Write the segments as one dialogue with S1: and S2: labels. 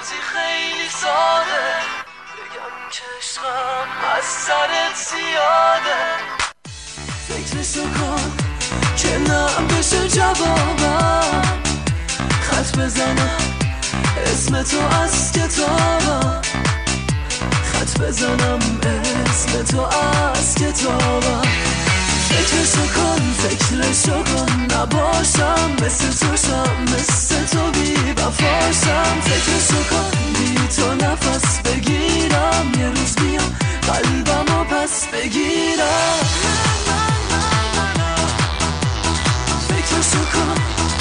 S1: وقتی خیلی ساده بگم که عشقم از سرت زیاده. فکرشو کن که نه بشه جوابم، خط بزنم اسم تو از کتابم، خط بزنم اسم تو از کتابم. فکرشو کن نباشم مثل تو شم، مثل تو بی وفاشم. فکرشو کن بی تو نفس بگیرم، یه روز بیام قلبمو پس بگیرم. فکرشو کن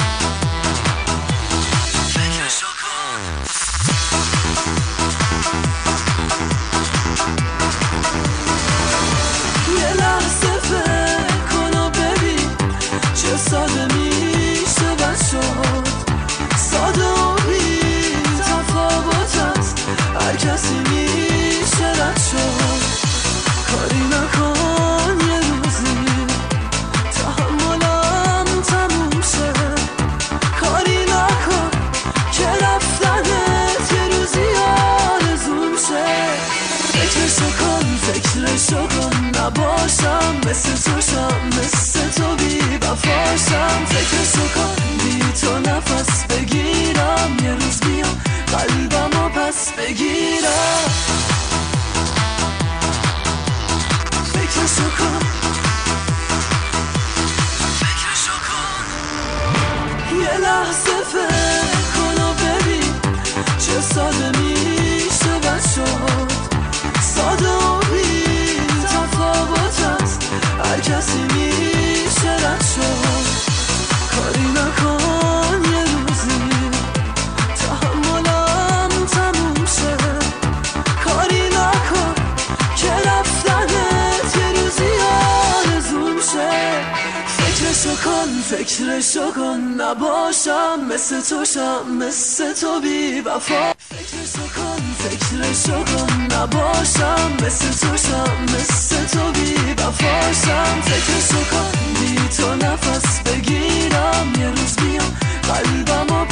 S1: یه لحظه فکر کن و ببین چه ساده میشه بد شد. ساده و بی تفاوت است، هر کسی میشه رد شد. کاری نکن یه روزی تحملم تموم شه، کاری نکن که رفتنت یه روزی آرزوم شه. فکرشو کن نباشم مثل تو شم، مثل تو بی وفاشم. فکرشو کن بی تو نفس بگیرم، یه روز بیام قلبمو پس بگیرم. فکرشو کن یه لحظه فکر کن و ببین چه ساده میشه بد شد. ساده و بی تفاوت است، هر کسی میشه رد شد. کاری نکن یه روزی تحملم تموم شه، کاری نکن که رفتنت یه روزی آرزوم شه. فکرشو کن نباشم مثل تو شم، مثل تو بی وفا. فکرشو کن نباشم مثل تو شم، مثل تو بی وفاشم. فکرشو کن بی تو نفس بگیرم، یه روز بیام قلبمو